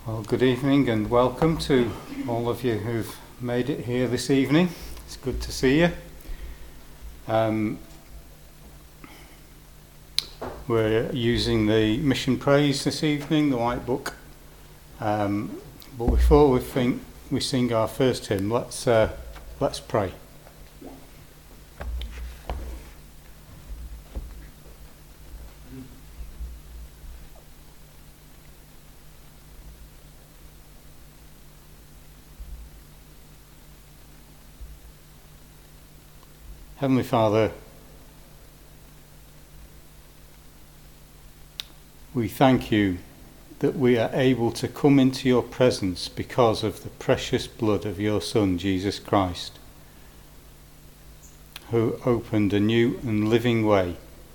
Well, good evening and welcome to all of you who've made it here this evening. It's good to see you. We're using the Mission Praise this evening, the White Book. But before we sing our first hymn, let's pray. Heavenly Father, we thank you that we are able to come into your presence because of the precious blood of your Son, Jesus Christ, who opened a new and living way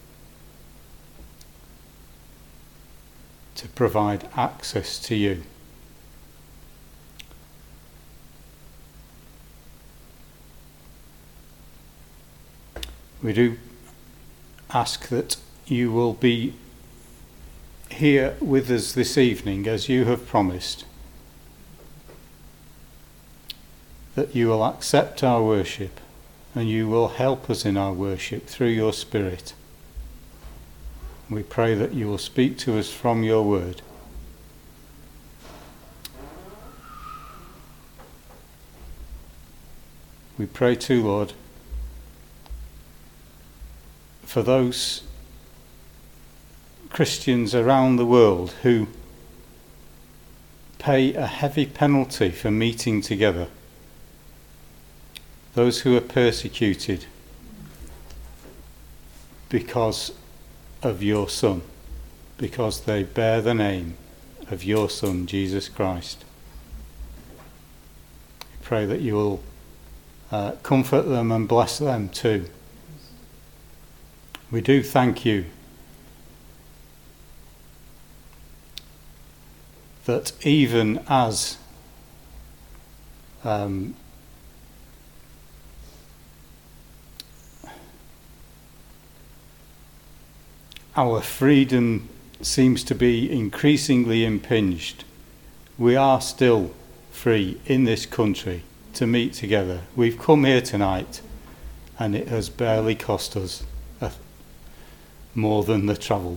to provide access to you. We do ask that you will be here with us this evening as you have promised, that you will accept our worship and you will help us in our worship through your Spirit. We pray that you will speak to us from your word. We pray too, Lord, for those Christians around the world who pay a heavy penalty for meeting together, those who are persecuted because of your Son, because they bear the name of your Son, Jesus Christ. We pray that you will comfort them and bless them too. We do thank you that even as our freedom seems to be increasingly impinged, we are still free in this country to meet together. We've come here tonight and it has barely cost us more than the travel.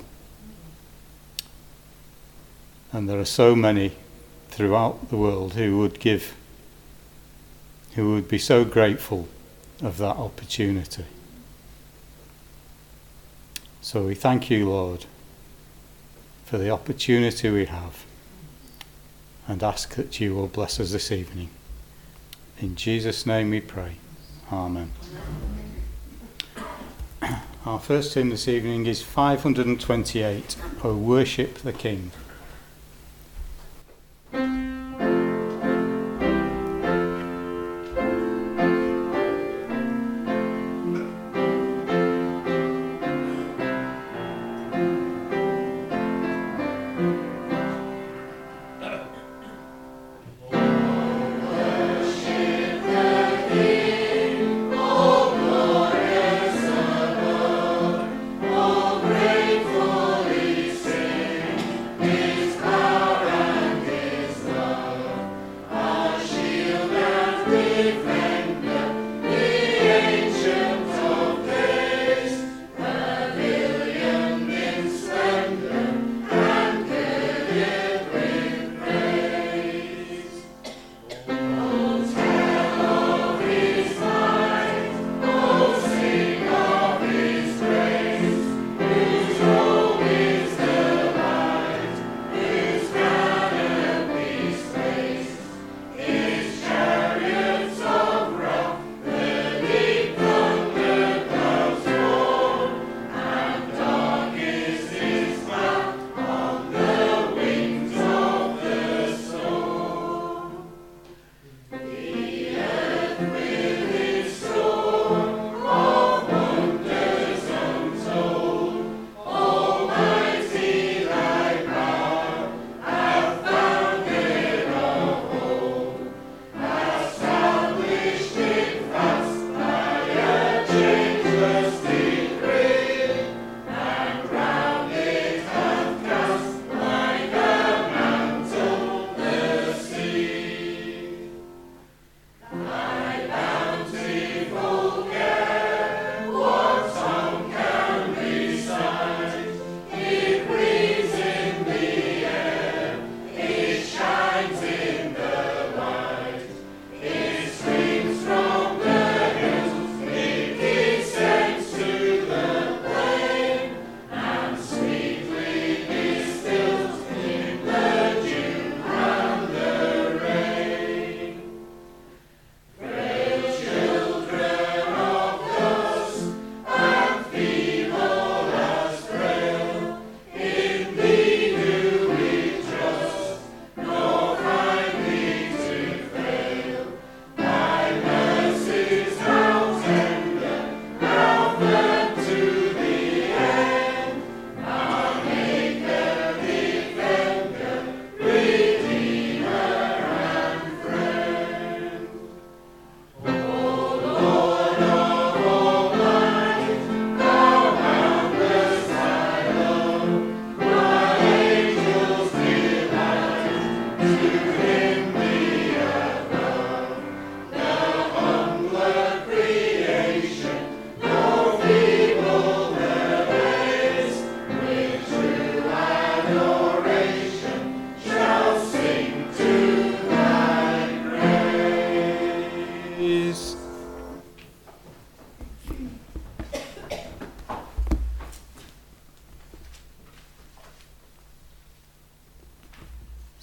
And there are so many throughout the world who would be so grateful of that opportunity. So we thank you, Lord, for the opportunity we have, and ask that you will bless us this evening. In Jesus' name we pray. Amen. Our first hymn this evening is 528, O Worship the King. Yeah.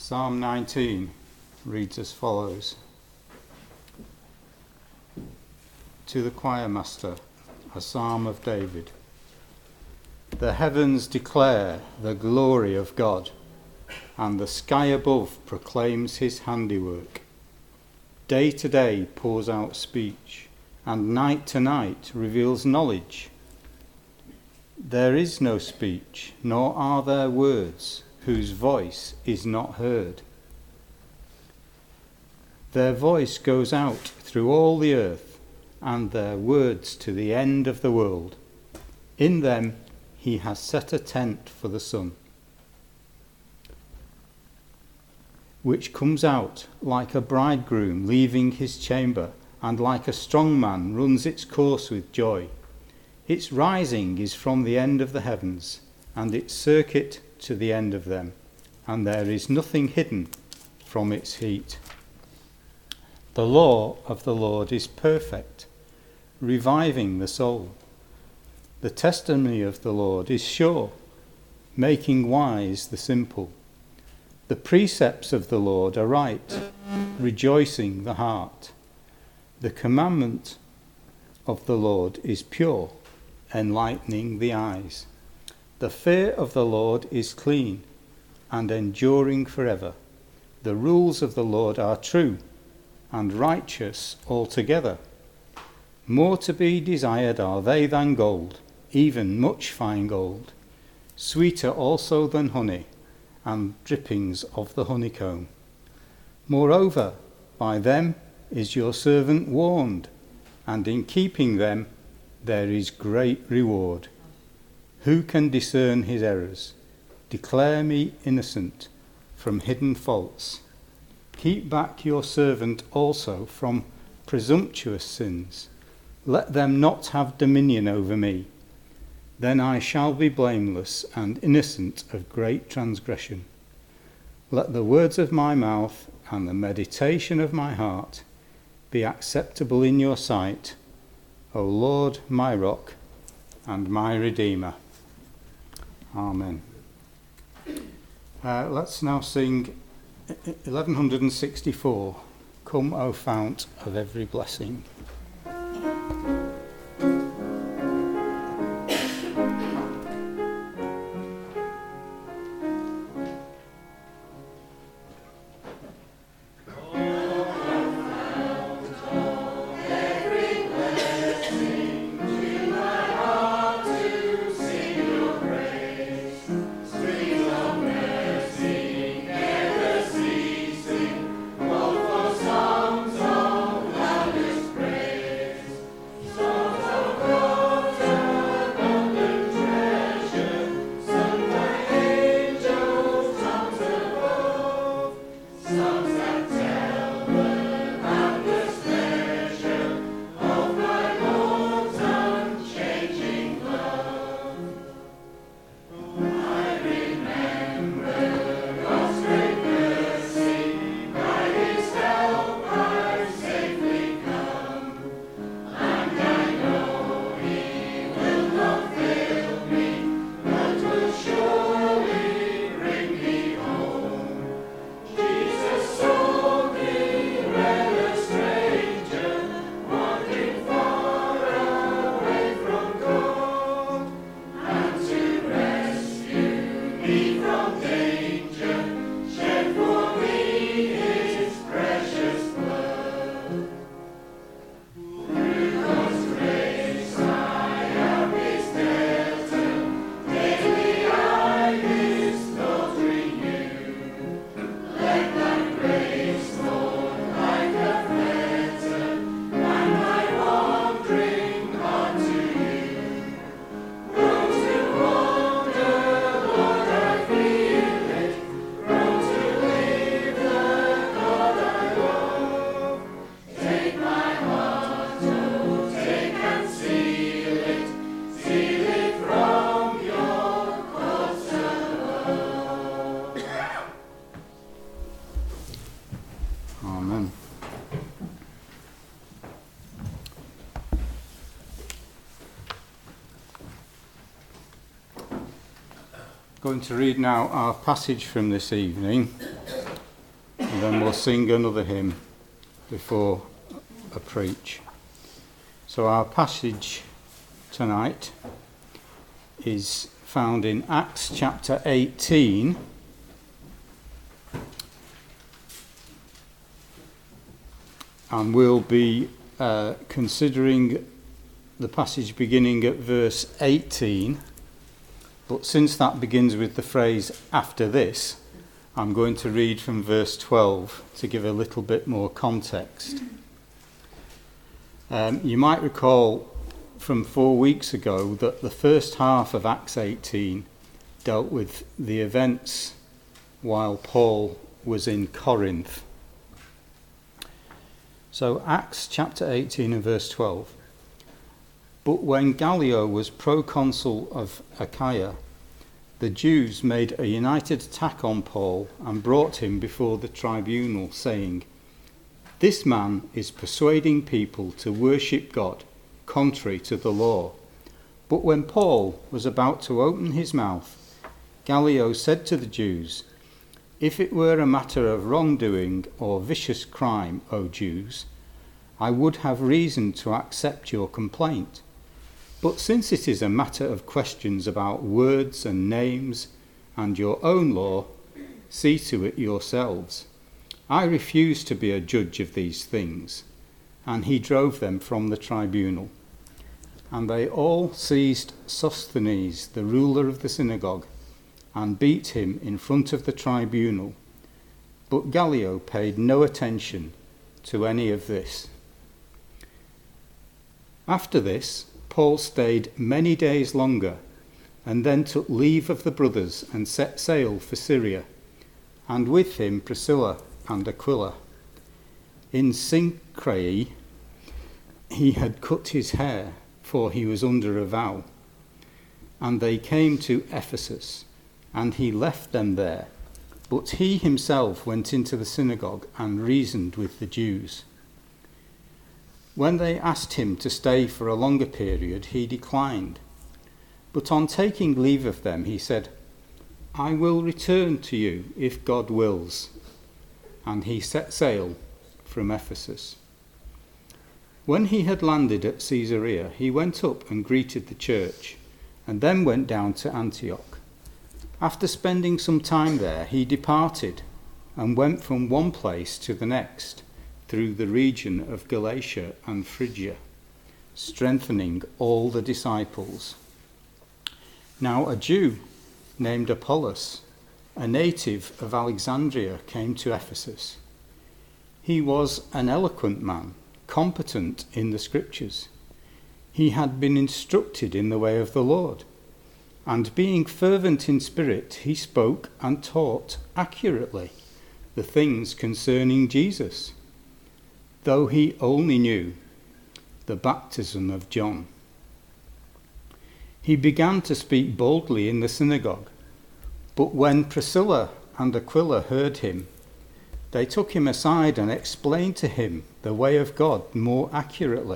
Psalm 19 reads as follows. To the choir master, a psalm of David. The heavens declare the glory of God, and the sky above proclaims his handiwork. Day to day pours out speech, and night to night reveals knowledge. There is no speech, nor are there words, whose voice is not heard. Their voice goes out through all the earth, and their words to the end of the world. In them he has set a tent for the sun, which comes out like a bridegroom leaving his chamber, and like a strong man runs its course with joy. Its rising is from the end of the heavens, and its circuit to the end of them, and there is nothing hidden from its heat. The law of the Lord is perfect, reviving the soul. The testimony of the Lord is sure, making wise the simple. The precepts of the Lord are right, rejoicing the heart. The commandment of the Lord is pure, enlightening the eyes. The fear of the Lord is clean and enduring forever. The rules of the Lord are true and righteous altogether. More to be desired are they than gold, even much fine gold, sweeter also than honey, and drippings of the honeycomb. Moreover, by them is your servant warned, and in keeping them there is great reward. Who can discern his errors? Declare me innocent from hidden faults. Keep back your servant also from presumptuous sins. Let them not have dominion over me. Then I shall be blameless and innocent of great transgression. Let the words of my mouth and the meditation of my heart be acceptable in your sight, O Lord, my rock and my redeemer. Amen. Let's now sing 1164, Come, O Fount of Every Blessing. Going to read now our passage from this evening, and then we'll sing another hymn before a preach. So our passage tonight is found in Acts chapter 18, and we'll be considering the passage beginning at verse 18, but since that begins with the phrase "after this," I'm going to read from verse 12 to give a little bit more context. You might recall from 4 weeks ago that the first half of Acts 18 dealt with the events while Paul was in Corinth. So Acts chapter 18 and verse 12. But when Gallio was proconsul of Achaia, the Jews made a united attack on Paul and brought him before the tribunal, saying, "This man is persuading people to worship God contrary to the law." But when Paul was about to open his mouth, Gallio said to the Jews, "If it were a matter of wrongdoing or vicious crime, O Jews, I would have reason to accept your complaint. But since it is a matter of questions about words and names and your own law, see to it yourselves. I refuse to be a judge of these things." And he drove them from the tribunal. And they all seized Sosthenes, the ruler of the synagogue, and beat him in front of the tribunal. But Gallio paid no attention to any of this. After this, Paul stayed many days longer, and then took leave of the brothers and set sail for Syria, and with him Priscilla and Aquila. In Cenchreae he had cut his hair, for he was under a vow. And they came to Ephesus, and he left them there, but he himself went into the synagogue and reasoned with the Jews. When they asked him to stay for a longer period, he declined. But on taking leave of them, he said, "I will return to you if God wills." And he set sail from Ephesus. When he had landed at Caesarea, he went up and greeted the church, and then went down to Antioch. After spending some time there, he departed and went from one place to the next through the region of Galatia and Phrygia, strengthening all the disciples. Now a Jew named Apollos, a native of Alexandria, came to Ephesus. He was an eloquent man, competent in the scriptures. He had been instructed in the way of the Lord, and being fervent in spirit, he spoke and taught accurately the things concerning Jesus, though he only knew the baptism of John. He began to speak boldly in the synagogue, but when Priscilla and Aquila heard him, they took him aside and explained to him the way of God more accurately.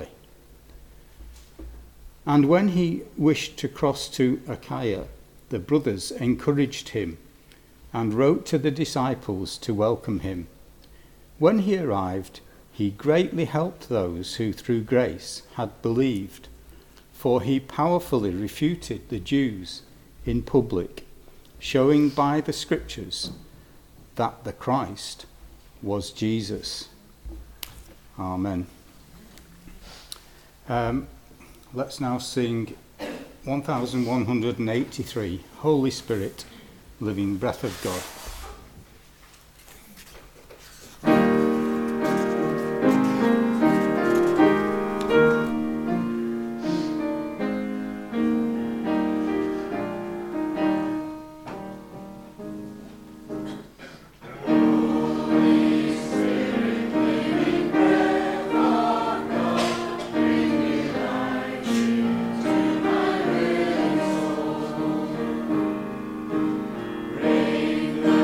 And when he wished to cross to Achaia, the brothers encouraged him and wrote to the disciples to welcome him. When he arrived, he greatly helped those who through grace had believed, for he powerfully refuted the Jews in public, showing by the scriptures that the Christ was Jesus. Amen. Let's now sing 1183, Holy Spirit, Living Breath of God. Bring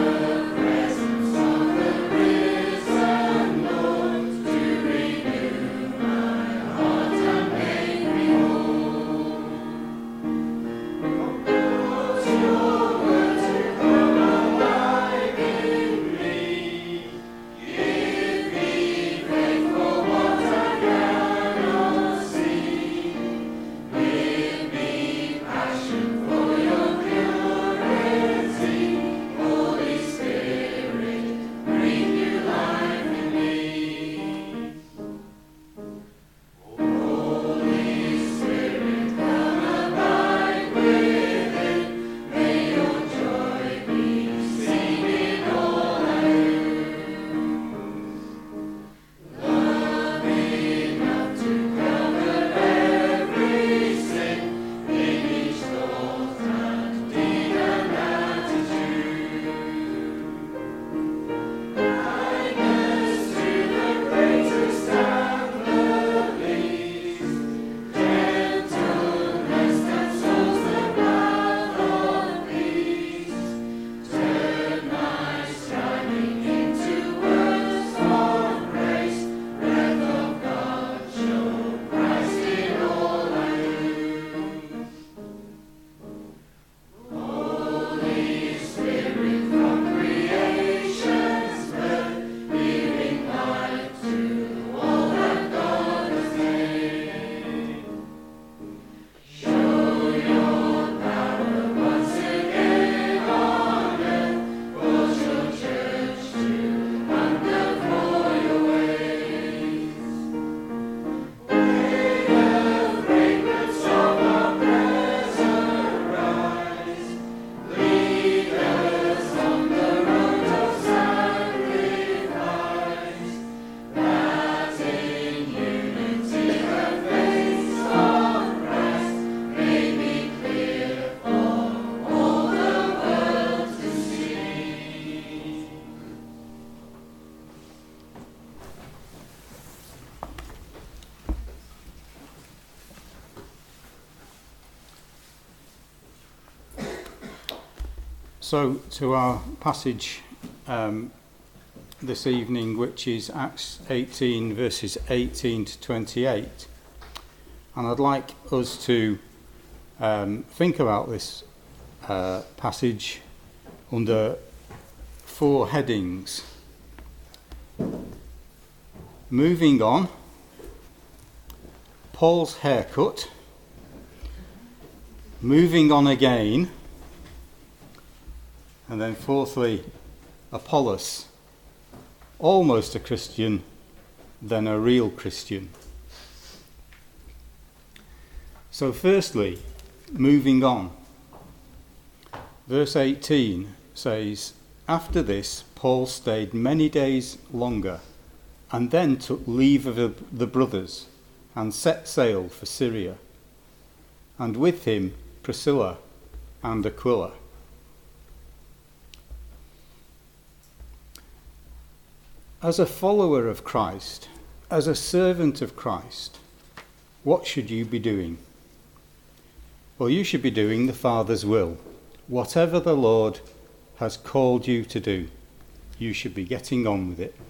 So, to our passage this evening, which is Acts 18, verses 18 to 28. And I'd like us to think about this passage under 4 headings. Moving on, Paul's haircut, moving on again, and then fourthly, Apollos, almost a Christian, then a real Christian. So firstly, moving on. Verse 18 says, "After this, Paul stayed many days longer, and then took leave of the brothers, and set sail for Syria, and with him Priscilla and Aquila." As a follower of Christ, as a servant of Christ, what should you be doing? Well, you should be doing the Father's will. Whatever the Lord has called you to do, you should be getting on with it.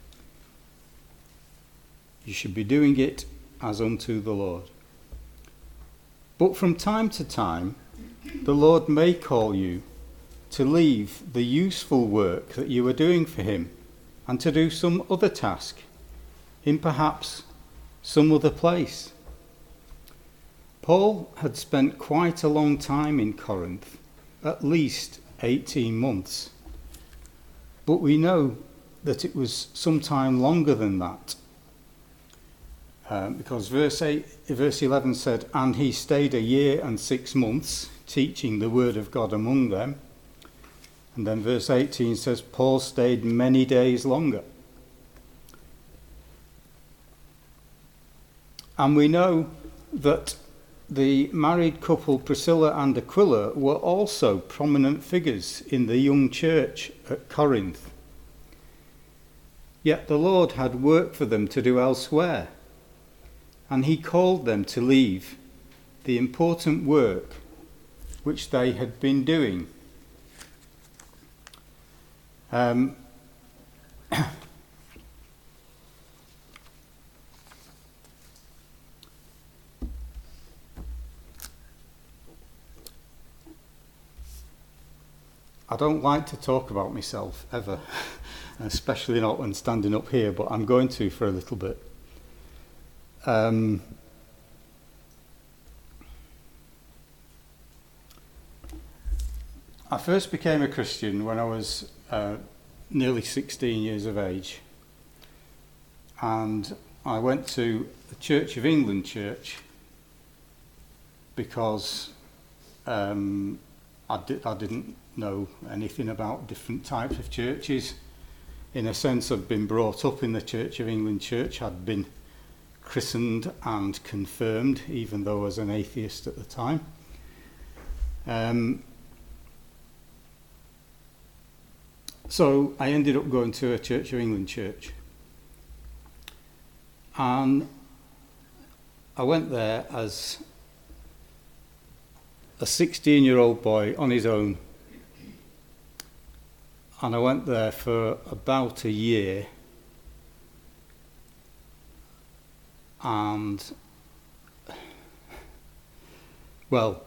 You should be doing it as unto the Lord. But from time to time, the Lord may call you to leave the useful work that you are doing for him and to do some other task in perhaps some other place. Paul had spent quite a long time in Corinth, at least 18 months. But we know that it was some time longer than that. Because verse 11 said, "And he stayed a year and 6 months, teaching the word of God among them." And then verse 18 says, "Paul stayed many days longer." And we know that the married couple Priscilla and Aquila were also prominent figures in the young church at Corinth. Yet the Lord had work for them to do elsewhere, and he called them to leave the important work which they had been doing. I don't like to talk about myself ever, especially not when standing up here, but I'm going to for a little bit. I first became a Christian when I was nearly 16 years of age, and I went to the Church of England church because I didn't know anything about different types of churches. In a sense, I'd been brought up in the Church of England church. I'd been christened and confirmed, even though I was an atheist at the time. So I ended up going to a Church of England church. And I went there as a 16-year-old boy on his own. And I went there for about a year. And, well,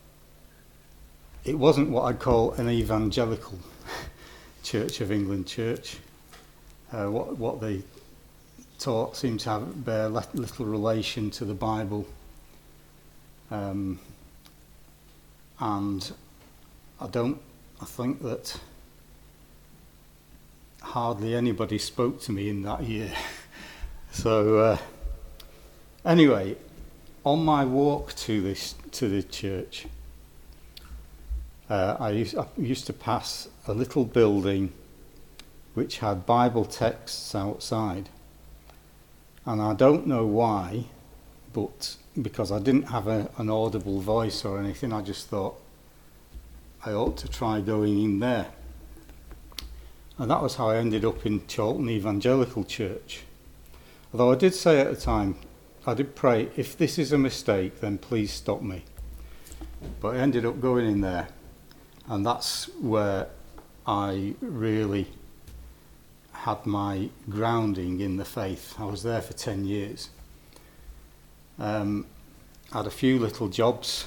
it wasn't what I'd call an evangelical Church of England church. What they taught seemed to bear little relation to the Bible. And I think that hardly anybody spoke to me in that year. So anyway, on my walk to the church, I used to pass a little building which had Bible texts outside, and I don't know why, but because I didn't have an audible voice or anything, I just thought I ought to try going in there. And that was how I ended up in Chorlton Evangelical Church. Although I did say at the time, I did pray, if this is a mistake, then please stop me. But I ended up going in there. And that's where I really had my grounding in the faith. I was there for 10 years. Had a few little jobs.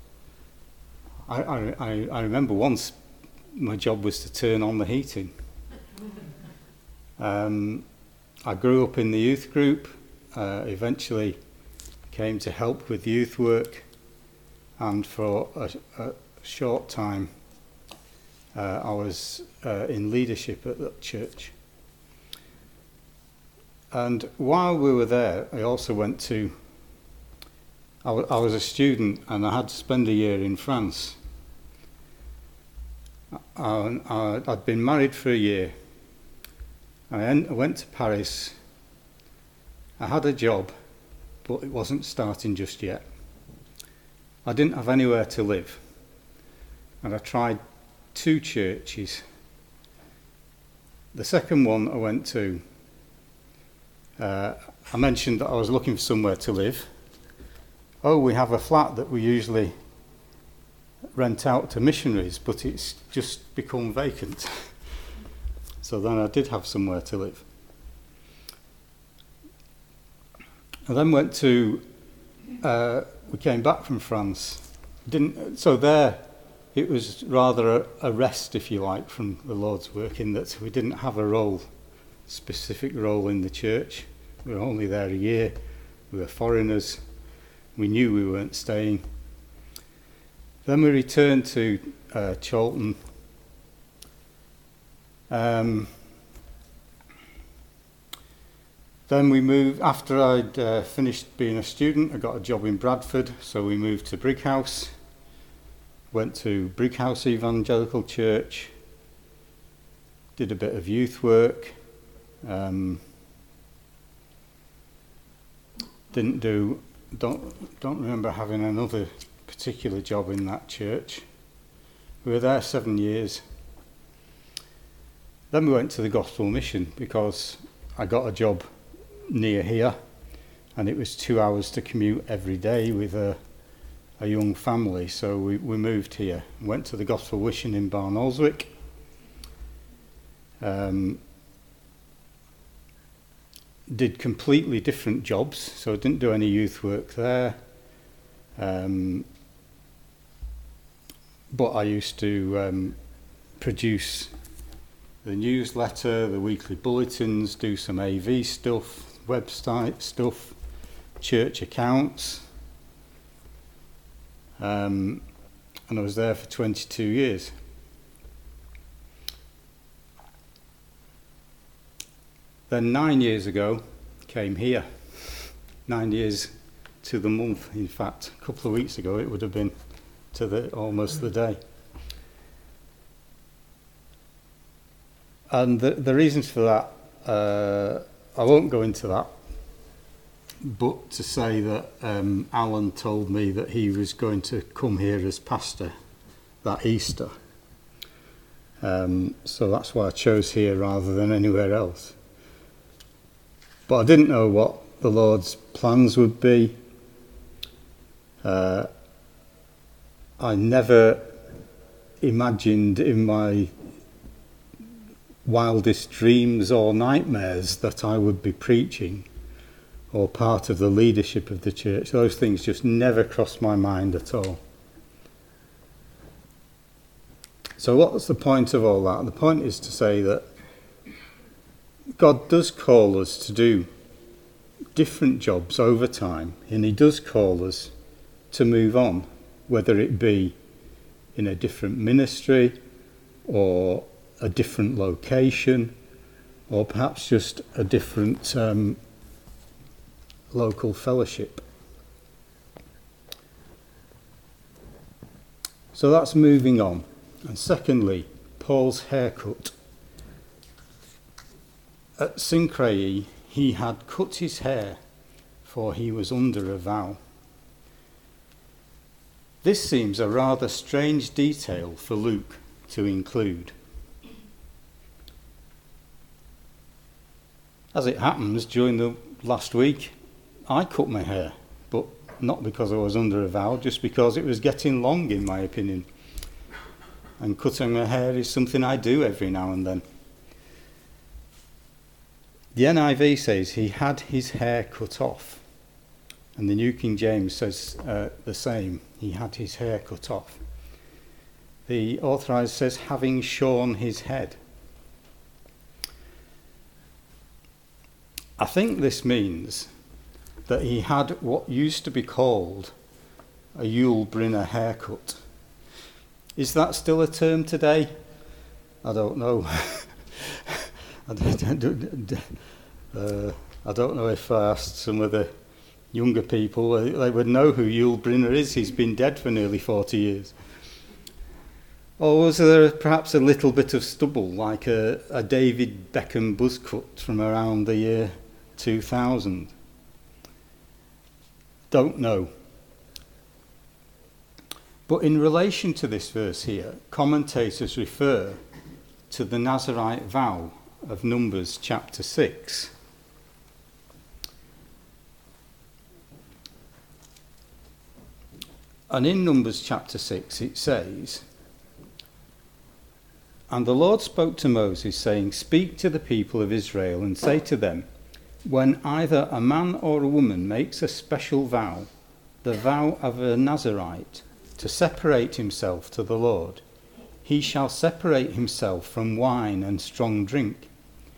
I remember once my job was to turn on the heating. I grew up in the youth group, eventually came to help with youth work, and for a short time I was in leadership at that church. And while we were there, I also went to, I was a student and I had to spend a year in France. I'd been married for a year. I went to Paris. I had a job, but it wasn't starting just yet. I didn't have anywhere to live. And I tried 2 churches. The second one I went to, I mentioned that I was looking for somewhere to live. Oh, we have a flat that we usually rent out to missionaries, but it's just become vacant. So then I did have somewhere to live. I then went to, we came back from France. So there, it was rather a rest, if you like, from the Lord's work, in that we didn't have a specific role in the church. We were only there a year. We were foreigners. We knew we weren't staying. Then we returned to Chorlton. Then we moved, after I'd finished being a student, I got a job in Bradford, so we moved to Brighouse. Went to Brighouse Evangelical Church, did a bit of youth work, don't remember having another particular job in that church. We were there 7 years. Then we went to the Gospel Mission because I got a job near here, and it was 2 hours to commute every day with a young family, so we moved here. Went to the Gospel Mission in Barnoldswick. Did completely different jobs, so I didn't do any youth work there. But I used to produce the newsletter, the weekly bulletins, do some AV stuff, website stuff, church accounts. And I was there for 22 years. Then 9 years ago, came here. 9 years to the month, in fact. A couple of weeks ago it would have been to almost the day. And the reasons for that, I won't go into that, but to say that Alan told me that he was going to come here as pastor that Easter. So that's why I chose here rather than anywhere else. But I didn't know what the Lord's plans would be. I never imagined in my wildest dreams or nightmares that I would be preaching or part of the leadership of the church. Those things just never crossed my mind at all. So what's the point of all that? The point is to say that God does call us to do different jobs over time, and he does call us to move on, whether it be in a different ministry or a different location, or perhaps just a different local fellowship. So that's moving on. And secondly, Paul's haircut. At Cenchreae, he had cut his hair, for he was under a vow. This seems a rather strange detail for Luke to include. As it happens, during the last week, I cut my hair, but not because I was under a vow, just because it was getting long, in my opinion. and cutting my hair is something I do every now and then. The NIV says he had his hair cut off, and the New King James says the same. He had his hair cut off. The Authorized says having shorn his head. I think this means that he had what used to be called a Yul Brynner haircut. Is that still a term today? I don't know. I don't know if I asked some of the younger people, they would know who Yul Brynner is. He's been dead for nearly 40 years. Or was there perhaps a little bit of stubble, like a David Beckham buzz cut from around the year 2000? Don't know. But in relation to this verse here, commentators refer to the Nazirite vow of Numbers chapter 6. And in Numbers chapter 6 it says, "And the Lord spoke to Moses, saying, Speak to the people of Israel and say to them, when either a man or a woman makes a special vow, the vow of a Nazirite, to separate himself to the Lord, he shall separate himself from wine and strong drink.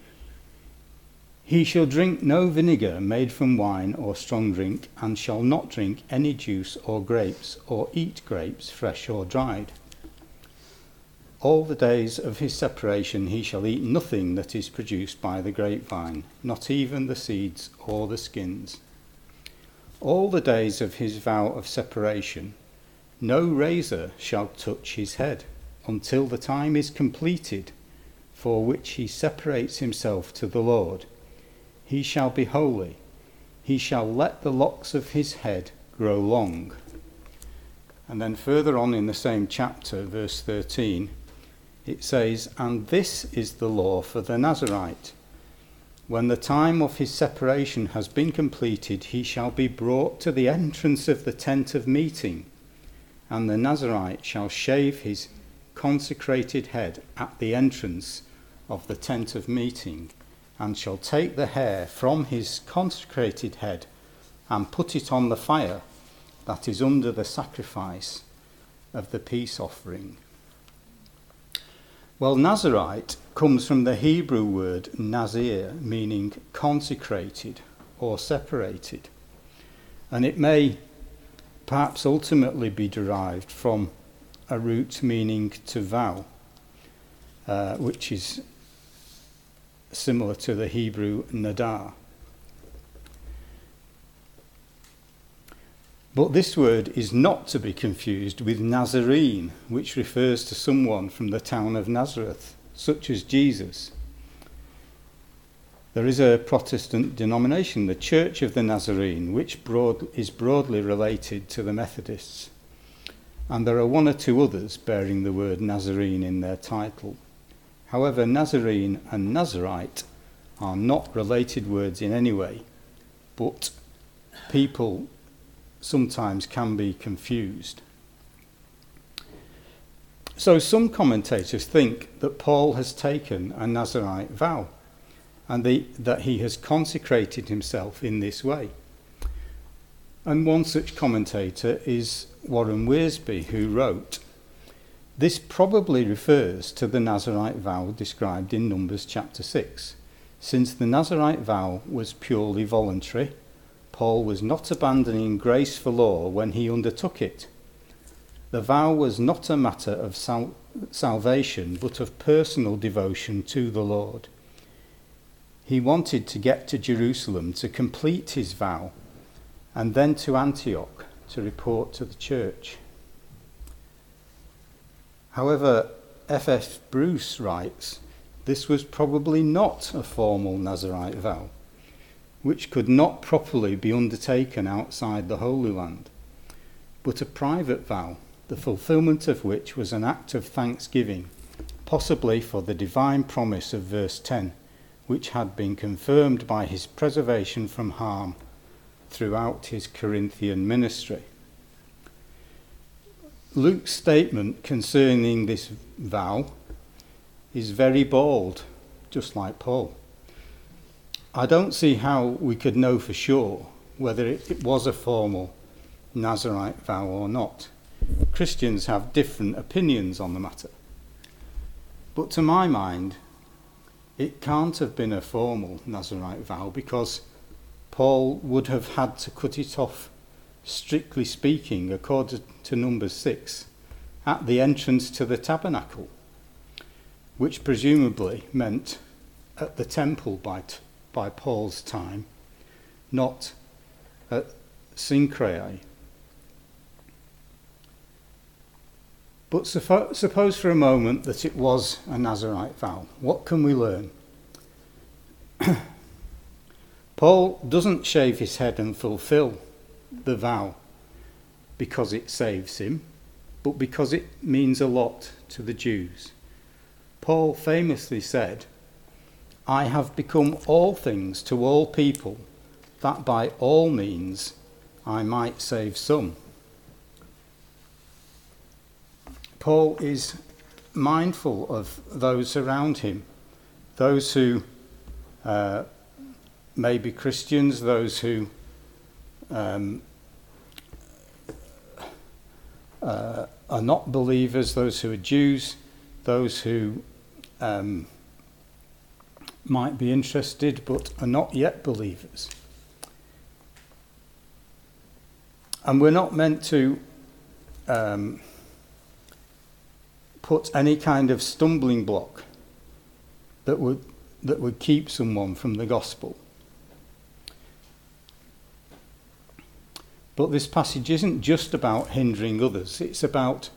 He shall drink no vinegar made from wine or strong drink, and shall not drink any juice or grapes, or eat grapes, fresh or dried. All the days of his separation he shall eat nothing that is produced by the grapevine, not even the seeds or the skins. All the days of his vow of separation, no razor shall touch his head, until the time is completed, for which he separates himself to the Lord. He shall be holy. He shall let the locks of his head grow long." And then further on in the same chapter, verse 13, it says, "And this is the law for the Nazirite. When the time of his separation has been completed, he shall be brought to the entrance of the tent of meeting, and the Nazirite shall shave his consecrated head at the entrance of the tent of meeting, and shall take the hair from his consecrated head and put it on the fire that is under the sacrifice of the peace offering." Well, Nazirite comes from the Hebrew word nazir, meaning consecrated or separated. And it may perhaps ultimately be derived from a root meaning to vow, which is similar to the Hebrew nadar. But this word is not to be confused with Nazarene, which refers to someone from the town of Nazareth, such as Jesus. There is a Protestant denomination, the Church of the Nazarene, which is broadly related to the Methodists. And there are one or two others bearing the word Nazarene in their title. However, Nazarene and Nazirite are not related words in any way, but people sometimes can be confused. So some commentators think that Paul has taken a Nazirite vow and that he has consecrated himself in this way. And one such commentator is Warren Wiersbe, who wrote, "This probably refers to the Nazirite vow described in Numbers chapter 6. Since the Nazirite vow was purely voluntary, Paul was not abandoning grace for law when he undertook it. The vow was not a matter of salvation, but of personal devotion to the Lord. He wanted to get to Jerusalem to complete his vow, and then to Antioch to report to the church." However, F.F. Bruce writes, this was probably not a formal Nazirite vow, which could not properly be undertaken outside the Holy Land, but a private vow, the fulfilment of which was an act of thanksgiving, possibly for the divine promise of verse 10, which had been confirmed by his preservation from harm throughout his Corinthian ministry. Luke's statement concerning this vow is very bald, just like Paul. I don't see how we could know for sure whether it was a formal Nazirite vow or not. Christians have different opinions on the matter. But to my mind, it can't have been a formal Nazirite vow because Paul would have had to cut it off, strictly speaking, according to Numbers 6, at the entrance to the tabernacle, which presumably meant at the temple by Paul's time, not at Synchrae. But suppose for a moment that it was a Nazirite vow. What can we learn? Paul doesn't shave his head and fulfill the vow because it saves him, but because it means a lot to the Jews. Paul famously said, "I have become all things to all people, that by all means I might save some." Paul is mindful of those around him, those who may be Christians, those who are not believers, those who are Jews, those who might be interested but are not yet believers. And we're not meant to put any kind of stumbling block that would keep someone from the gospel. But this passage isn't just about hindering others, it's about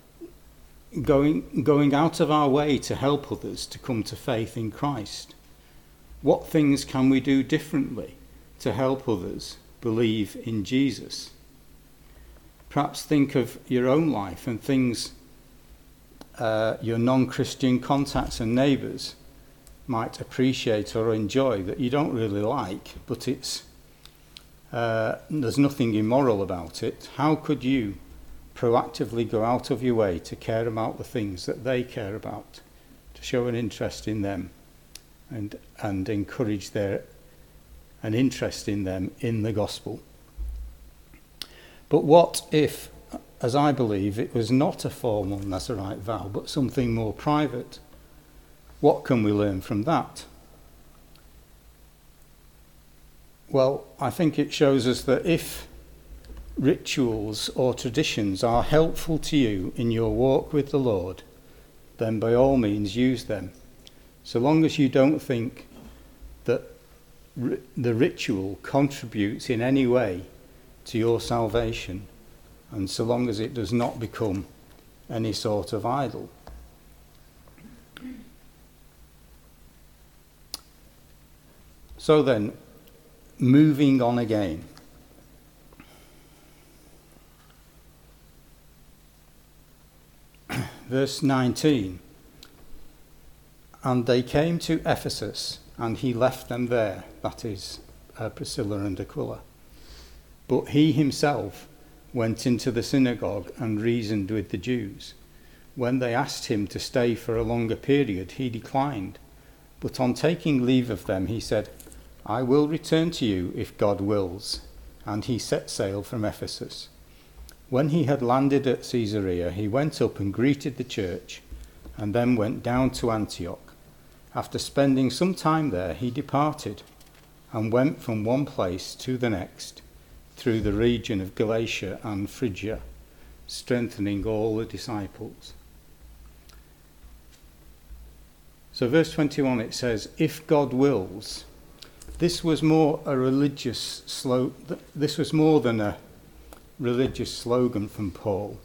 going out of our way to help others to come to faith in Christ. What things can we do differently to help others believe in Jesus? Perhaps think of your own life and things your non-Christian contacts and neighbours might appreciate or enjoy that you don't really like, but there's nothing immoral about it. How could you proactively go out of your way to care about the things that they care about, to show an interest in them and encourage an interest in them in the gospel? But what if, as I believe, it was not a formal Nazirite vow, but something more private? What can we learn from that? Well, I think it shows us that if rituals or traditions are helpful to you in your walk with the Lord, then by all means use them, so long as you don't think that the ritual contributes in any way to your salvation, and so long as it does not become any sort of idol. So then, moving on again. Verse 19. And they came to Ephesus, and he left them there, that is, Priscilla and Aquila. But he himself went into the synagogue and reasoned with the Jews. When they asked him to stay for a longer period, he declined. But on taking leave of them, he said, "I will return to you if God wills." And he set sail from Ephesus. When he had landed at Caesarea, he went up and greeted the church, and then went down to Antioch. After spending some time there, he departed and went from one place to the next, through the region of Galatia and Phrygia, strengthening all the disciples. So verse 21, it says, "If God wills." This was more than a religious slogan from Paul.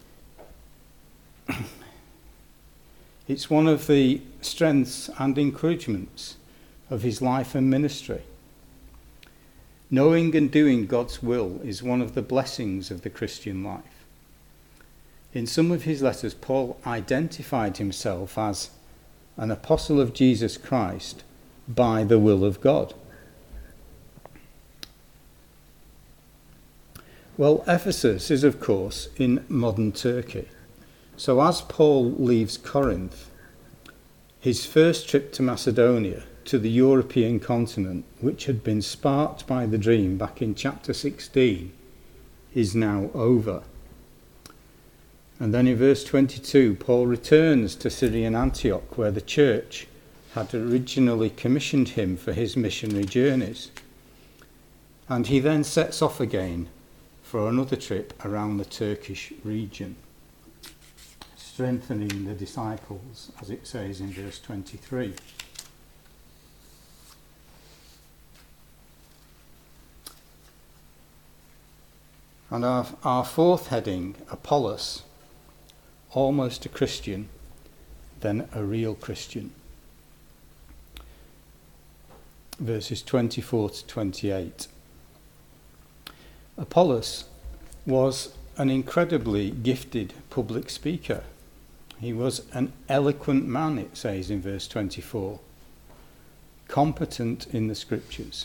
It's one of the strengths and encouragements of his life and ministry. Knowing and doing God's will is one of the blessings of the Christian life. In some of his letters, Paul identified himself as an apostle of Jesus Christ by the will of God. Well, Ephesus is, of course, in modern Turkey. So as Paul leaves Corinth, his first trip to Macedonia, to the European continent, which had been sparked by the dream back in chapter 16, is now over. And then in verse 22, Paul returns to Syrian Antioch, where the church had originally commissioned him for his missionary journeys. And he then sets off again for another trip around the Turkish region, strengthening the disciples, as it says in verse 23. And our fourth heading, Apollos, almost a Christian, then a real Christian. Verses 24 to 28. Apollos was an incredibly gifted public speaker. He was an eloquent man, it says in verse 24, competent in the scriptures.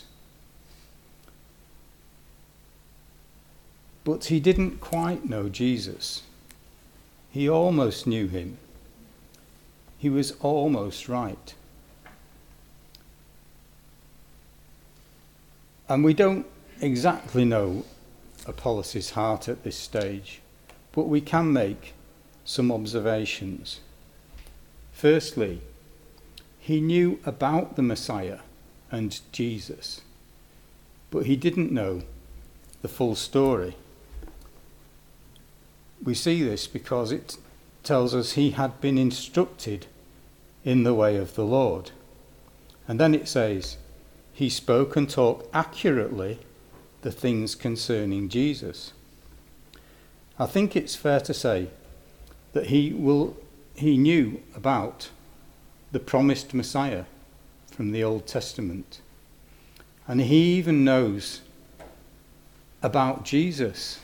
But he didn't quite know Jesus. He almost knew him. He was almost right. And we don't exactly know Apollos' heart at this stage, but we can make some observations. Firstly, he knew about the Messiah and Jesus, but he didn't know the full story. We see this because it tells us he had been instructed in the way of the Lord. And then it says, he spoke and taught accurately the things concerning Jesus. I think it's fair to say that he knew about the promised Messiah from the Old Testament. And he even knows about Jesus.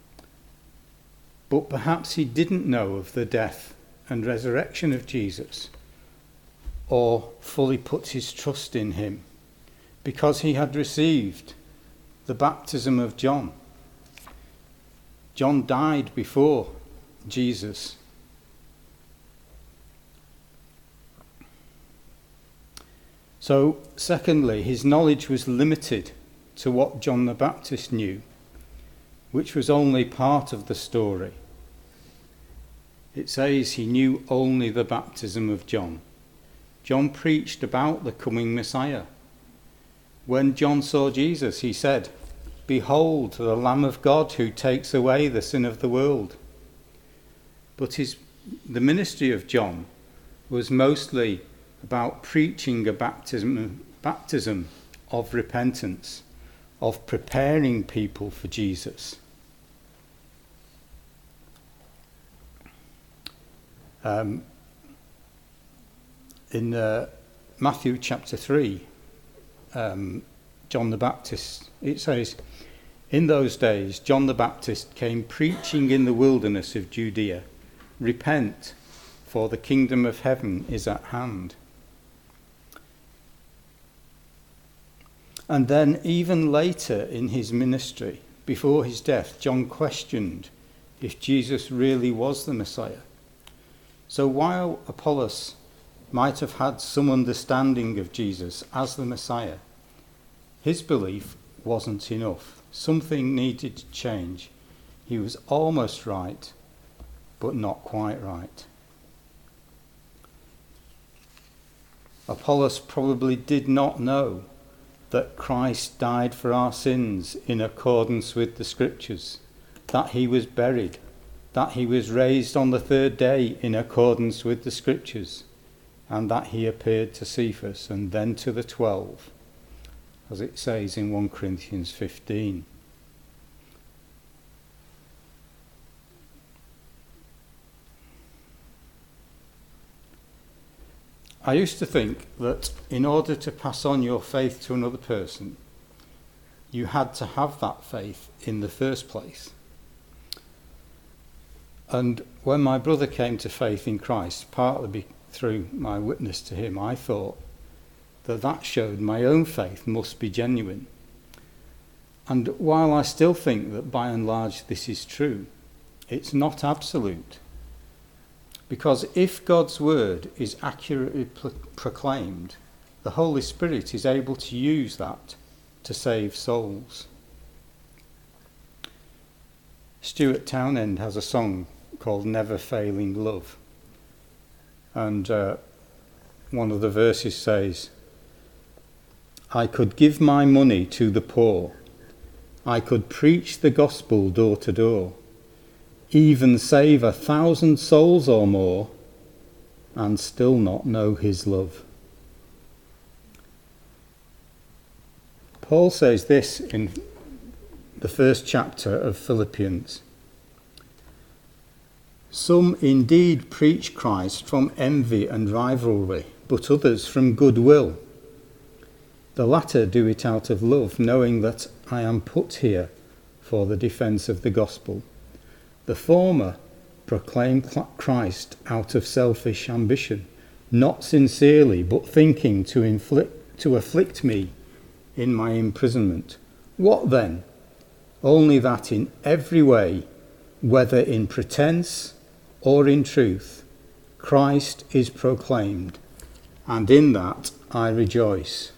But perhaps he didn't know of the death and resurrection of Jesus, or fully put his trust in him, because he had received the baptism of John. John died before Jesus. So, secondly, his knowledge was limited to what John the Baptist knew, which was only part of the story. It says he knew only the baptism of John. John preached about the coming Messiah. When John saw Jesus, he said, "Behold, the Lamb of God who takes away the sin of the world." But the ministry of John was mostly about preaching a baptism of repentance, of preparing people for Jesus. In Matthew chapter 3, John the Baptist, it says, "In those days John the Baptist came preaching in the wilderness of Judea, 'Repent, for the kingdom of heaven is at hand.'" And then even later in his ministry, before his death, John questioned if Jesus really was the Messiah. So while Apollos might have had some understanding of Jesus as the Messiah, his belief wasn't enough. Something needed to change. He was almost right, but not quite right. Apollos probably did not know that Christ died for our sins in accordance with the scriptures, that he was buried, that he was raised on the third day in accordance with the scriptures, and that he appeared to Cephas and then to the 12, as it says in 1 Corinthians 15. I used to think that in order to pass on your faith to another person, you had to have that faith in the first place. And when my brother came to faith in Christ, partly through my witness to him, I thought that showed my own faith must be genuine. And while I still think that by and large this is true, it's not absolute. Because if God's word is accurately proclaimed, the Holy Spirit is able to use that to save souls. Stuart Townend has a song called Never Failing Love. And one of the verses says, I could give my money to the poor. I could preach the gospel door to door, even save 1,000 souls or more, and still not know his love. Paul says this in the first chapter of Philippians. Some indeed preach Christ from envy and rivalry, but others from goodwill. The latter do it out of love, knowing that I am put here for the defence of the gospel. The former proclaim Christ out of selfish ambition, not sincerely, but thinking to afflict me in my imprisonment. What then? Only that in every way, whether in pretense or in truth, Christ is proclaimed, and in that I rejoice.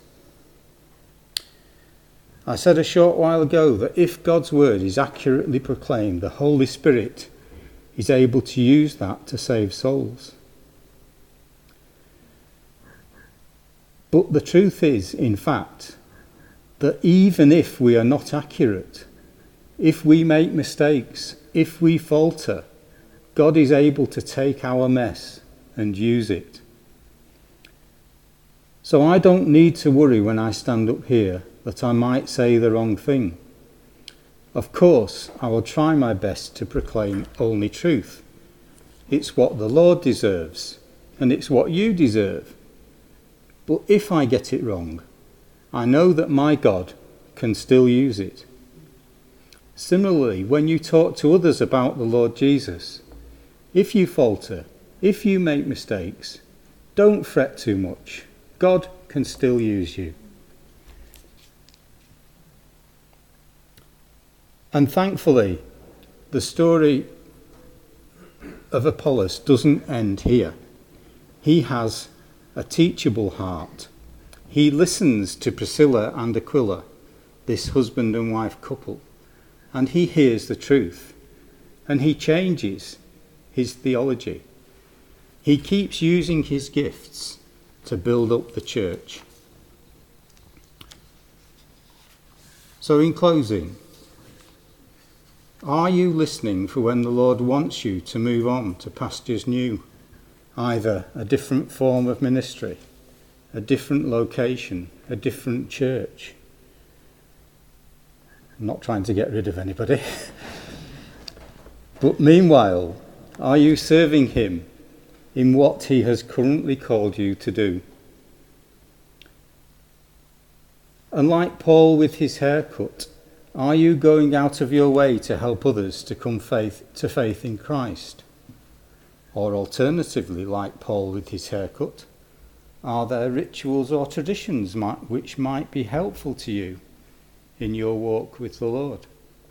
I said a short while ago that if God's word is accurately proclaimed, the Holy Spirit is able to use that to save souls. But the truth is, in fact, that even if we are not accurate, if we make mistakes, if we falter, God is able to take our mess and use it. So I don't need to worry when I stand up here that I might say the wrong thing. Of course, I will try my best to proclaim only truth. It's what the Lord deserves, and it's what you deserve. But if I get it wrong, I know that my God can still use it. Similarly, when you talk to others about the Lord Jesus, if you falter, if you make mistakes, don't fret too much. God can still use you. And thankfully, the story of Apollos doesn't end here. He has a teachable heart. He listens to Priscilla and Aquila, this husband and wife couple, and he hears the truth, and he changes his theology. He keeps using his gifts to build up the church. So in closing, are you listening for when the Lord wants you to move on to pastures new, either a different form of ministry, a different location, a different church? I'm not trying to get rid of anybody. But meanwhile, are you serving him in what he has currently called you to do? And like Paul with his haircut, are you going out of your way to help others to come to faith in Christ? Or alternatively, like Paul with his haircut, are there rituals or traditions which might be helpful to you in your walk with the Lord?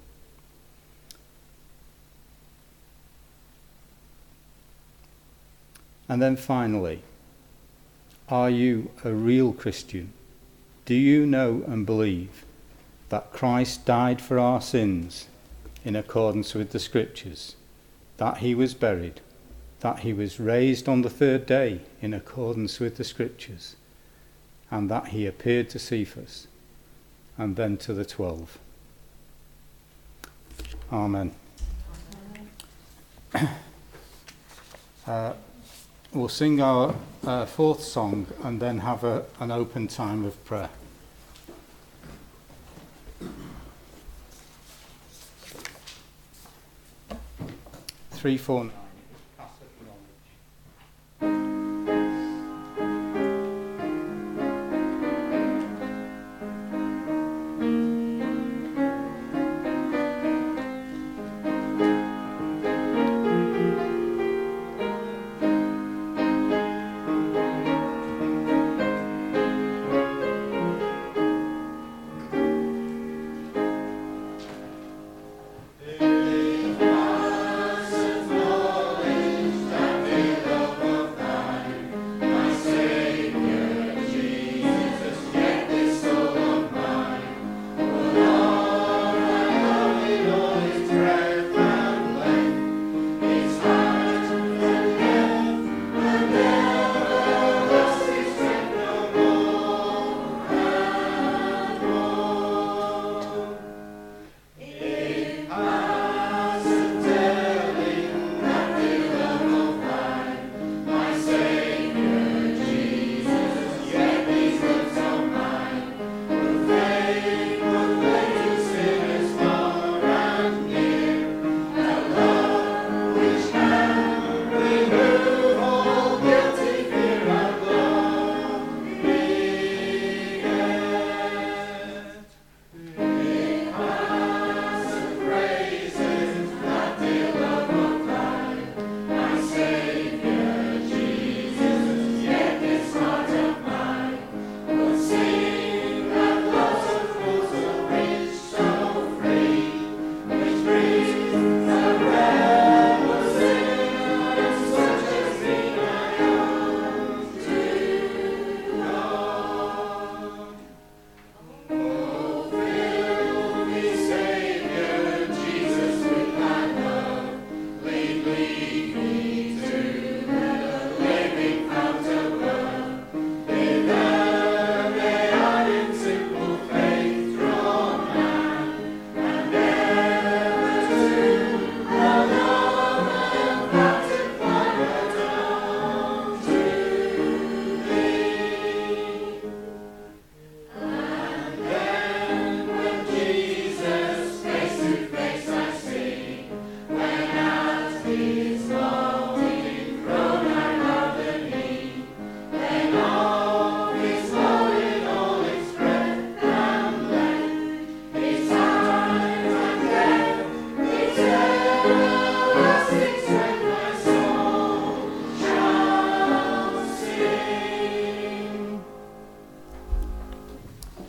And then finally, are you a real Christian? Do you know and believe that Christ died for our sins in accordance with the Scriptures, that he was buried, that he was raised on the third day in accordance with the Scriptures, and that he appeared to Cephas and then to the 12? Amen. We'll sing our fourth song and then have an open time of prayer. 349. Lord.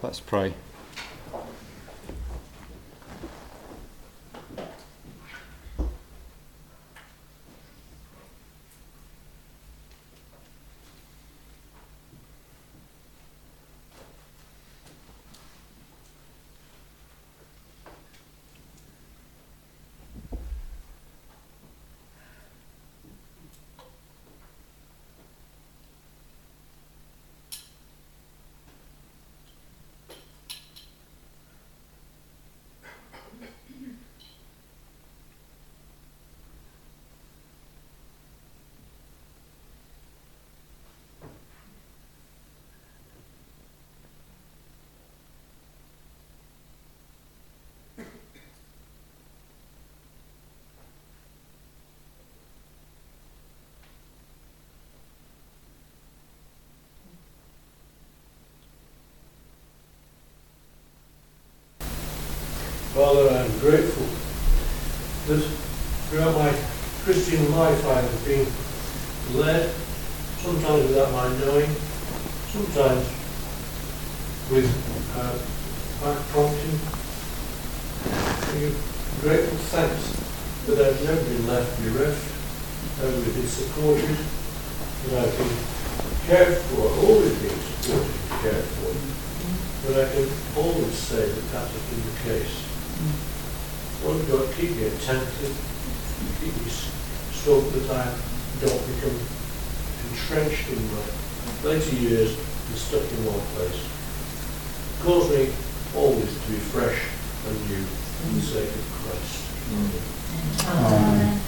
Let's pray. Father, I'm grateful that throughout my Christian life I have been led, sometimes without my knowing, sometimes with back prompting. I give grateful thanks that I've never been left bereft, that I've been supported, that I've been cared for, always been supported and cared for, but I can always say that that has been the case. Lord God, keep me attentive, keep me so that I don't become entrenched in my later years and stuck in one place. Cause me always to be fresh and new for the sake of Christ. Amen.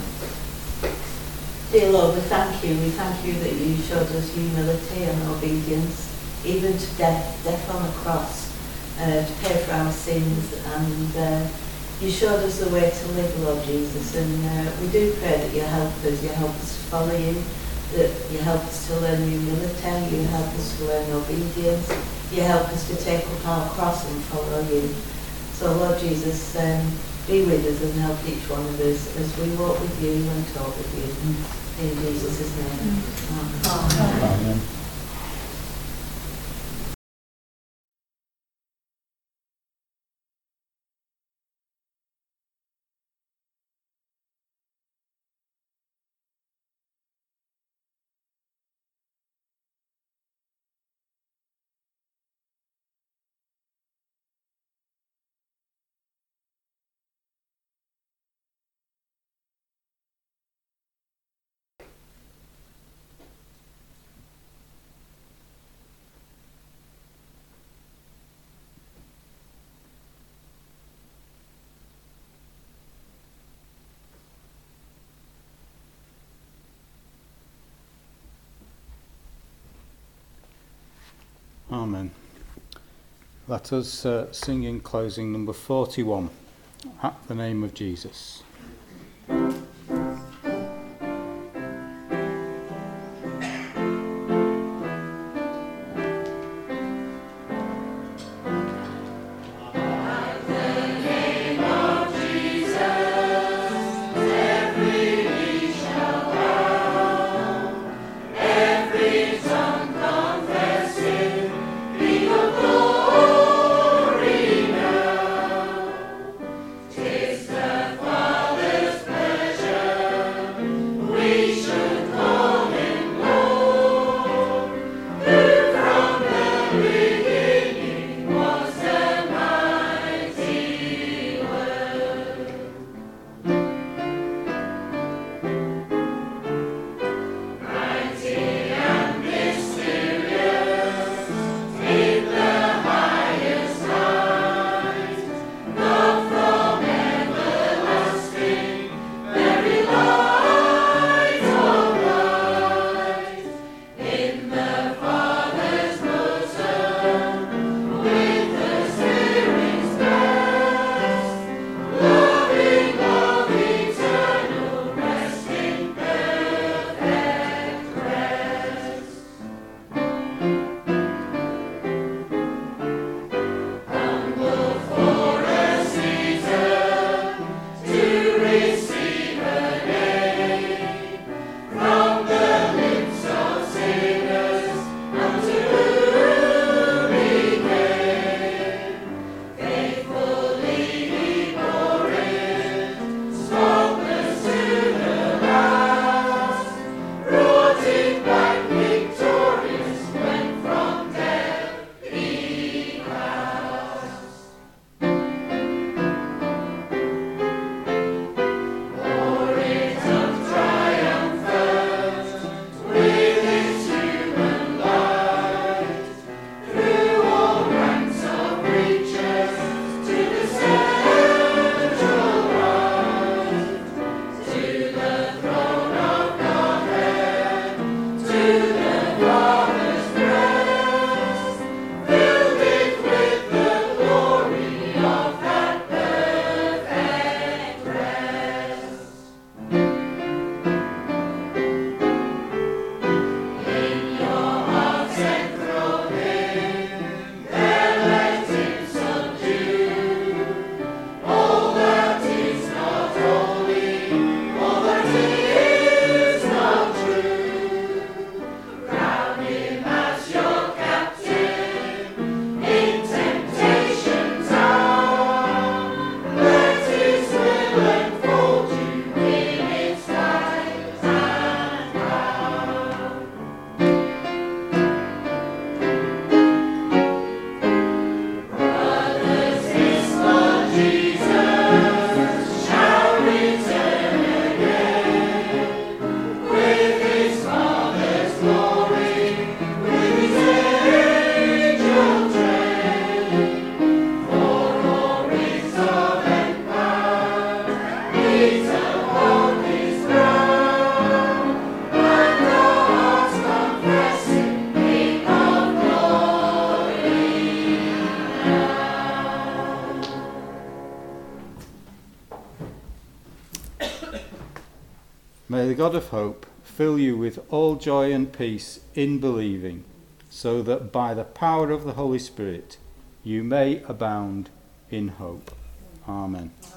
Dear Lord, we thank you. We thank you that you showed us humility and obedience, even to death on a cross, to pay for our sins, and you showed us the way to live, Lord Jesus, and we do pray that you help us to follow you, that you help us to learn humility, you help us to learn obedience, you help us to take up our cross and follow you. So Lord Jesus, be with us and help each one of us as we walk with you and talk with you. In Jesus' name. Amen. Amen. Amen. Let us sing in closing number 41, At the Name of Jesus. Tis the May the God of hope fill you with all joy and peace in believing, so that by the power of the Holy Spirit you may abound in hope. Amen.